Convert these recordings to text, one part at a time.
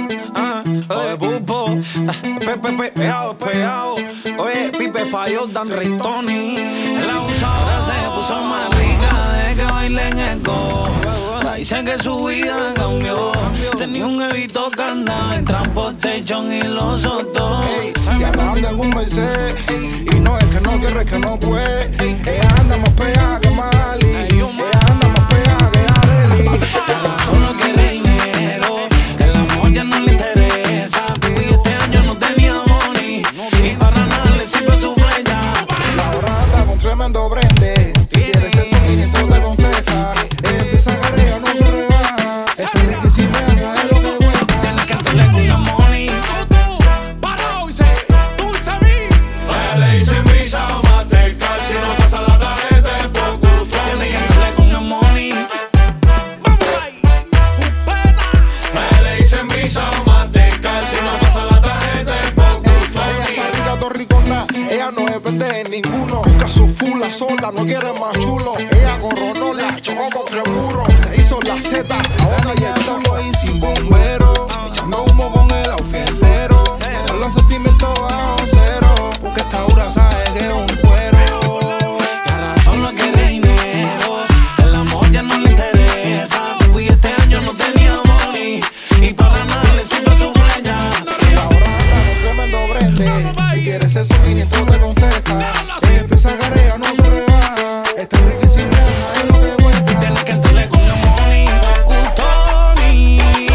Oye, Pupo, pegado, pegado. Oye, Pipe Payos, Dan Rey Tony. La usadora se puso más rica de que baile en el go. Dice que su vida cambió. Tenía un evito que andaba en transportation y lo soltó. Y ahora anda en un Mercedes. Y no es que no quiere, es que no puede. Ella anda más pegada que Mali. Ella anda más pegada que Arely. Ella solo quiere dinero. El amor ya no le interesa. Y este año no tenía money. Y para nada le sirve su flecha. Ahora anda con tremendo brende. Si quieres eso, tú te contesta. Empieza a cargar, no se rebaja. Este riquísimo sabe lo que cuesta. Tienes que darle con la money. Para hoy, tú y mí. Le dicen Visa o Mastercard. Si no pasa la tarjeta es por gusto. Tienes que darle con la money. Vamos ahí. Pupeta. Le dicen Visa o Mastercard. Si no pasa la tarjeta es por gusto. Ella está rica, torricona. Ella no depende de ninguno. Busca su full, la sola, no quiere más chulo. Ella coronó, la chocó contra el muro. Se hizo las tetas, ahora ya estamos ahí sin bombero. Echando humo con el outfitero. Con los sentimientos bajo cero. Porque esta dura sabe que es un cuero. Ahora solo quiere dinero. El amor ya no le interesa. Y este año no tenía money. Y para nada le sirve su flecha. Ahora anda con tremendo brende. Si quieres eso, 500 te contesta. Empieza a cargar, no se rebaja. Esta riquísima sabe lo que cuesta. Tienes que darle con la money. Gustoni.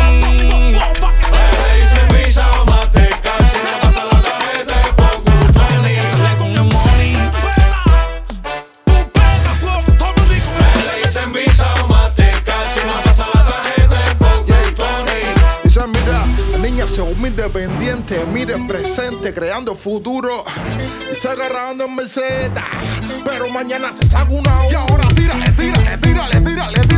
Le dicen Visa o Mastercard. Si no pasa la tarjeta es por gusto. Tienes que darle con la money. Pupeta, fuego, todo el mundo dijo. Le dicen Visa o Mastercard. Si no pasa la tarjeta es por gusto. Dice, mira, la niña se un independiente, mire el presente, creando futuro. Y se agarrando en meseta, pero mañana se saca una. Y ahora tírale, tírale, tírale, tírale, tírale.